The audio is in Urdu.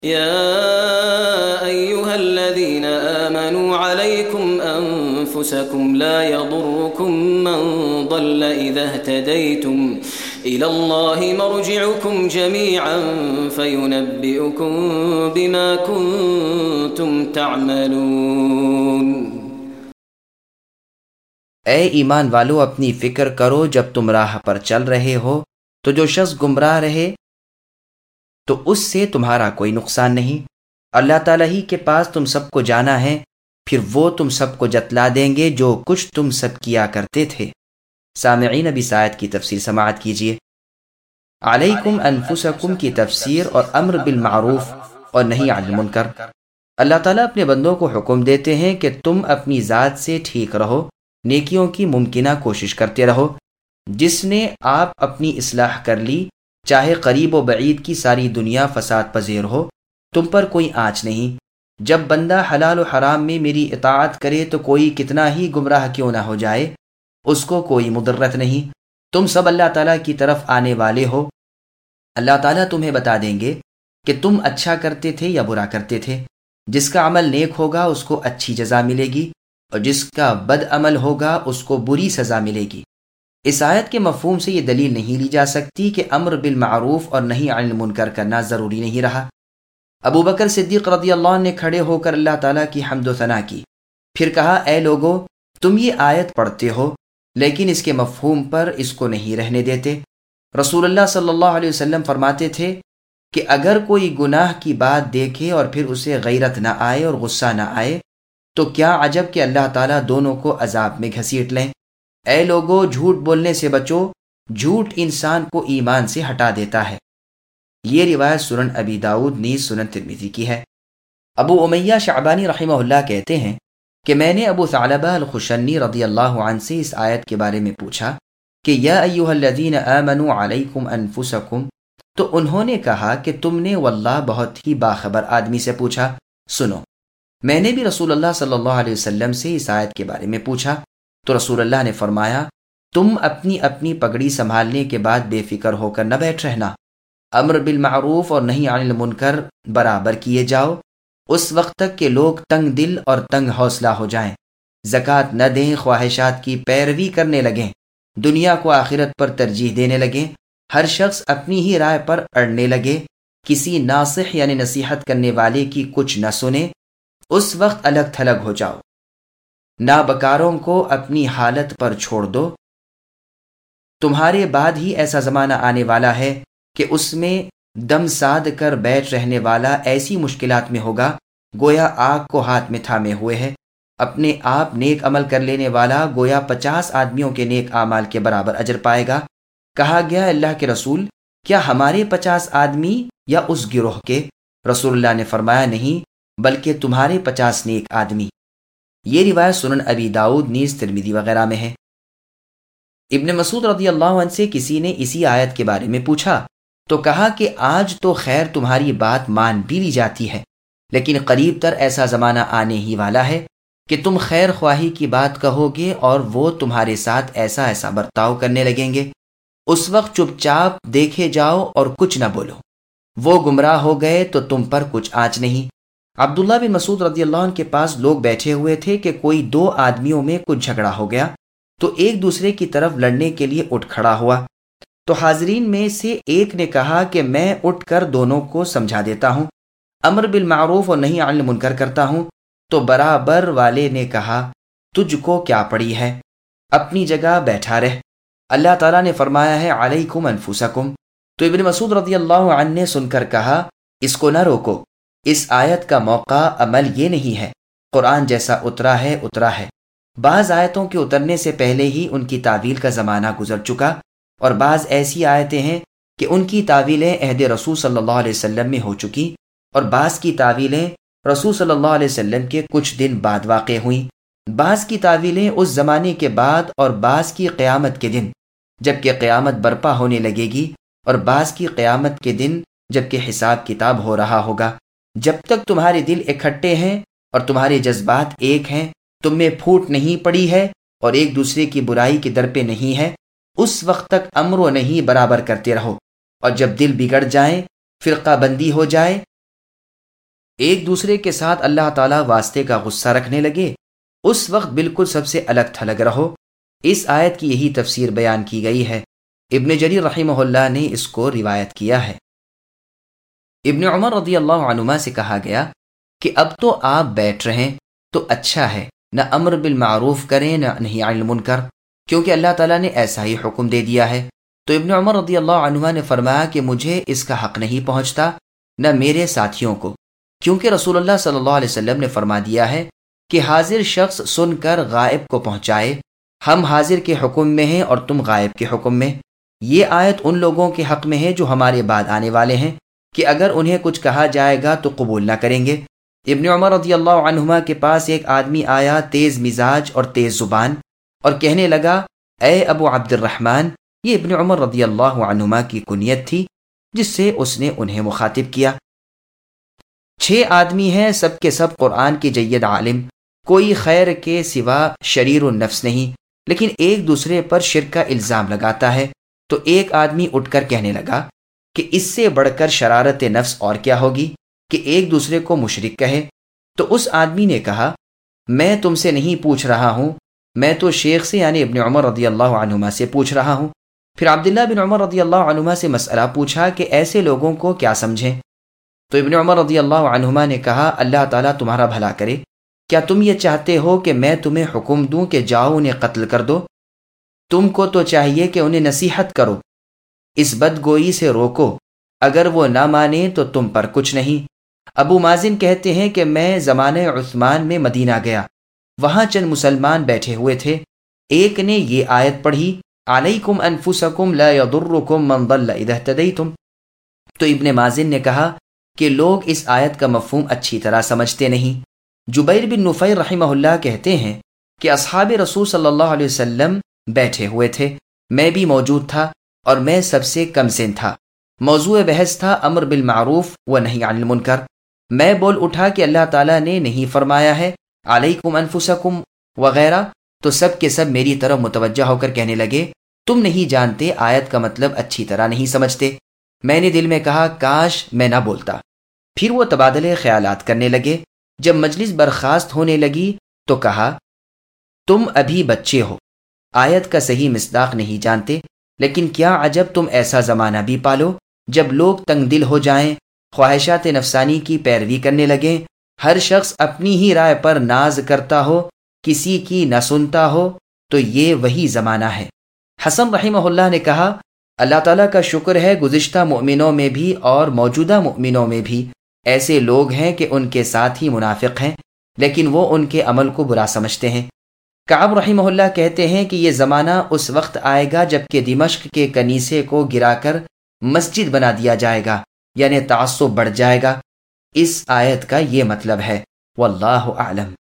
يا أيها الذين آمنوا عليكم أنفسكم لا يضركم من ضل إذا اهتديتم إلى الله مرجعكم جميعا فينبئكم بما كنتم تعملون۔ اے ایمان والو، اپنی فکر کرو جب تم راہ پر چل رہے ہو تو جو شخص گمراہ رہے تو اس سے تمہارا کوئی نقصان نہیں۔ اللہ تعالیٰ ہی کے پاس تم سب کو جانا ہے، پھر وہ تم سب کو جتلا دیں گے جو کچھ تم سب کیا کرتے تھے۔ سامعین، اب اس آیت کی تفسیر سماعت کیجیے۔ علیکم انفسکم کی تفسیر اور امر بالمعروف اور نہی عن المنکر۔ اللہ تعالیٰ اپنے بندوں کو حکم دیتے ہیں کہ تم اپنی ذات سے ٹھیک رہو، نیکیوں کی ممکنہ کوشش کرتے رہو۔ جس نے آپ اپنی اصلاح کر لی، چاہے قریب و بعید کی ساری دنیا فساد پذیر ہو، تم پر کوئی آنچ نہیں۔ جب بندہ حلال و حرام میں میری اطاعت کرے تو کوئی کتنا ہی گمراہ کیوں نہ ہو جائے، اس کو کوئی مضرت نہیں۔ تم سب اللہ تعالیٰ کی طرف آنے والے ہو۔ اللہ تعالیٰ تمہیں بتا دیں گے کہ تم اچھا کرتے تھے یا برا کرتے تھے۔ جس کا عمل نیک ہوگا اس کو اچھی جزا ملے گی، اور جس کا بد عمل ہوگا اس کو بری سزا ملے گی۔ اس آیت کے مفہوم سے یہ دلیل نہیں لی جا سکتی کہ امر بالمعروف اور نہی عن المنکر کرنا ضروری نہیں رہا۔ ابو بکر صدیق رضی اللہ عنہ نے کھڑے ہو کر اللہ تعالیٰ کی حمد و ثنا کی، پھر کہا، اے لوگو، تم یہ آیت پڑھتے ہو لیکن اس کے مفہوم پر اس کو نہیں رہنے دیتے۔ رسول اللہ صلی اللہ علیہ وسلم فرماتے تھے کہ اگر کوئی گناہ کی بات دیکھے اور پھر اسے غیرت نہ آئے اور غصہ نہ آئے تو کیا عجب کہ اللہ تعالیٰ دونوں کو عذاب میں گھسیٹ لیں۔ اے لوگو، جھوٹ بولنے سے بچو، جھوٹ انسان کو ایمان سے ہٹا دیتا ہے۔ یہ روایت سنن ابی داؤد نیز سنن ترمذی کی ہے۔ ابو امیہ شعبانی رحمہ اللہ کہتے ہیں کہ میں نے ابو ثعلبہ الخشنی رضی اللہ عنہ سے اس آیت کے بارے میں پوچھا کہ یا ایھا الذین آمنوا علیکم انفسکم، تو انہوں نے کہا کہ تم نے واللہ بہت ہی باخبر آدمی سے پوچھا۔ سنو، میں نے بھی رسول اللہ صلی اللہ علیہ وسلم سے اس آیت کے بارے میں پوچھا تو رسول اللہ نے فرمایا، تم اپنی اپنی پگڑی سنبھالنے کے بعد بے فکر ہو کر نہ بیٹھ رہنا، امر بالمعروف اور نہی عن المنکر برابر کیے جاؤ اس وقت تک کہ لوگ تنگ دل اور تنگ حوصلہ ہو جائیں، زکوٰۃ نہ دیں، خواہشات کی پیروی کرنے لگیں، دنیا کو آخرت پر ترجیح دینے لگیں، ہر شخص اپنی ہی رائے پر اڑنے لگے، کسی ناصح یعنی نصیحت کرنے والے کی کچھ نہ سنے، اس وقت الگ تھلگ ہو جاؤ۔ نابکاروں کو اپنی حالت پر چھوڑ دو۔ تمہارے بعد ہی ایسا زمانہ آنے والا ہے کہ اس میں دم ساد کر بیٹھ رہنے والا ایسی مشکلات میں ہوگا گویا آگ کو ہاتھ میں تھامے ہوئے ہے۔ اپنے آپ نیک عمل کر لینے والا گویا 50 آدمیوں کے نیک اعمال کے برابر اجر پائے گا۔ کہا گیا، اللہ کے رسول، کیا ہمارے 50 آدمی یا اس گروہ کے؟ رسول اللہ نے فرمایا، نہیں، بلکہ تمہارے 50 نیک آدمی۔ یہ روایت سنن ابی داؤد نیز ترمذی وغیرہ میں ہے۔ ابن مسعود رضی اللہ عنہ سے کسی نے اسی آیت کے بارے میں پوچھا تو کہا کہ آج تو خیر تمہاری بات مان بھی لی جاتی ہے، لیکن قریب تر ایسا زمانہ آنے ہی والا ہے کہ تم خیر خواہی کی بات کہو گے اور وہ تمہارے ساتھ ایسا ایسا برتاؤ کرنے لگیں گے، اس وقت چپ چاپ دیکھے جاؤ اور کچھ نہ بولو۔ وہ گمراہ ہو گئے تو تم پر کچھ آنچ نہیں۔ عبداللہ بن مسعود رضی اللہ عنہ کے پاس لوگ بیٹھے ہوئے تھے کہ کوئی 2 آدمیوں میں کچھ جھگڑا ہو گیا تو ایک دوسرے کی طرف لڑنے کے لیے اٹھ کھڑا ہوا، تو حاضرین میں سے ایک نے کہا کہ میں اٹھ کر دونوں کو سمجھا دیتا ہوں، امر بالمعروف اور نہی عن المنکر کرتا ہوں۔ تو برابر والے نے کہا، تجھ کو کیا پڑی ہے، اپنی جگہ بیٹھا رہ، اللہ تعالیٰ نے فرمایا ہے علیکم انفسکم۔ تو ابن مسعود رضی اللہ عنہ نے سن کر کہا، اس کو نہ روکو، اس آیت کا موقع عمل یہ نہیں ہے، قرآن جیسا اترا ہے۔ بعض آیتوں کے اترنے سے پہلے ہی ان کی تعویل کا زمانہ گزر چکا، اور بعض ایسی آیتیں ہیں کہ ان کی تعویلیں عہد رسول صلی اللہ علیہ وسلم میں ہو چکی، اور بعض کی تعویلیں رسول صلی اللہ علیہ وسلم کے کچھ دن بعد واقع ہوئیں، بعض کی تعویلیں اس زمانے کے بعد اور بعض کی قیامت کے دن جبکہ قیامت برپا ہونے لگے گی، اور بعض کی قیامت کے دن جبکہ حساب کتاب ہو رہا ہوگا۔ جب تک تمہارے دل اکٹھے ہیں اور تمہارے جذبات ایک ہیں، تم میں پھوٹ نہیں پڑی ہے اور ایک دوسرے کی برائی کے در پہ نہیں ہے، اس وقت تک امر و نہی برابر کرتے رہو، اور جب دل بگڑ جائیں، فرقہ بندی ہو جائے ایک دوسرے کے ساتھ اللہ تعالیٰ واسطے کا غصہ رکھنے لگے، اس وقت بالکل سب سے الگ تھلگ رہو۔ اس آیت کی یہی تفسیر بیان کی گئی ہے۔ ابن جریر رحمہ اللہ نے اس کو روایت کیا ہے۔ ابن عمر رضی اللہ عنہما سے کہا گیا کہ اب تو آپ بیٹھ رہے ہیں تو اچھا ہے، نہ امر بالمعروف کریں نہ نہی عن المنکر، کیونکہ اللہ تعالیٰ نے ایسا ہی حکم دے دیا ہے۔ تو ابن عمر رضی اللہ عنہما نے فرمایا کہ مجھے اس کا حق نہیں پہنچتا، نہ میرے ساتھیوں کو، کیونکہ رسول اللہ صلی اللہ علیہ وسلم نے فرما دیا ہے کہ حاضر شخص سن کر غائب کو پہنچائے۔ ہم حاضر کے حکم میں ہیں اور تم غائب کے حکم میں۔ یہ آیت ان لوگوں کے حق میں ہے جو ہمارے بعد آنے والے ہیں، کہ اگر انہیں کچھ کہا جائے گا تو قبول نہ کریں گے۔ ابن عمر رضی اللہ عنہما کے پاس ایک آدمی آیا، تیز مزاج اور تیز زبان، اور کہنے لگا، اے ابو عبد الرحمن۔ یہ ابن عمر رضی اللہ عنہما کی کنیت تھی جس سے اس نے انہیں مخاطب کیا۔ 6 آدمی ہیں، سب کے سب قرآن کے جید عالم، کوئی خیر کے سوا شریر النفس نہیں، لیکن ایک دوسرے پر شرک کا الزام لگاتا ہے۔ تو ایک آدمی اٹھ کر کہنے لگا کہ اس سے بڑھ کر شرارت نفس اور کیا ہوگی کہ ایک دوسرے کو مشرک کہے۔ تو اس آدمی نے کہا، میں تم سے نہیں پوچھ رہا ہوں، میں تو شیخ سے یعنی ابن عمر رضی اللہ عنہما سے پوچھ رہا ہوں۔ پھر عبداللہ بن عمر رضی اللہ عنہما سے مسئلہ پوچھا کہ ایسے لوگوں کو کیا سمجھیں؟ تو ابن عمر رضی اللہ عنہما نے کہا، اللہ تعالیٰ تمہارا بھلا کرے، کیا تم یہ چاہتے ہو کہ میں تمہیں حکم دوں کہ جاؤ انہیں قتل کر دو؟ تم کو تو چاہیے کہ انہیں نصیحت کرو، اس بدگوئی سے روکو، اگر وہ نہ مانے تو تم پر کچھ نہیں۔ ابو مازن کہتے ہیں کہ میں زمانہ عثمان میں مدینہ گیا، وہاں چند مسلمان بیٹھے ہوئے تھے، ایک نے یہ آیت پڑھی، علیکم انفسکم لا یضرکم من ضل اذا اہتدیتم۔ تو ابن مازن نے کہا کہ لوگ اس آیت کا مفہوم اچھی طرح سمجھتے نہیں۔ جبیر بن نفیر رحمہ اللہ کہتے ہیں کہ اصحاب رسول صلی اللہ علیہ وسلم بیٹھے ہوئے تھے، میں بھی موجود تھا اور میں سب سے کم سن تھا۔ موضوع بحث تھا امر بالمعروف و نہی عن المنکر۔ میں بول اٹھا کہ اللہ تعالیٰ نے نہیں فرمایا ہے علیکم انفسکم وغیرہ، تو سب کے سب میری طرف متوجہ ہو کر کہنے لگے، تم نہیں جانتے، آیت کا مطلب اچھی طرح نہیں سمجھتے۔ میں نے دل میں کہا کاش میں نہ بولتا۔ پھر وہ تبادلے خیالات کرنے لگے۔ جب مجلس برخاست ہونے لگی تو کہا، تم ابھی بچے ہو، آیت کا صحیح مصداق نہیں جانتے، لیکن کیا عجب تم ایسا زمانہ بھی پالو جب لوگ تنگ دل ہو جائیں، خواہشات نفسانی کی پیروی کرنے لگیں، ہر شخص اپنی ہی رائے پر ناز کرتا ہو، کسی کی نہ سنتا ہو، تو یہ وہی زمانہ ہے۔ حسن رحمہ اللہ نے کہا، اللہ تعالیٰ کا شکر ہے گزشتہ مؤمنوں میں بھی اور موجودہ مؤمنوں میں بھی ایسے لوگ ہیں کہ ان کے ساتھ ہی منافق ہیں، لیکن وہ ان کے عمل کو برا سمجھتے ہیں۔ کعب رحمہ اللہ کہتے ہیں کہ یہ زمانہ اس وقت آئے گا جب کہ دمشق کے کنیسے کو گرا کر مسجد بنا دیا جائے گا، یعنی تعصب بڑھ جائے گا۔ اس آیت کا یہ مطلب ہے، واللہ اعلم۔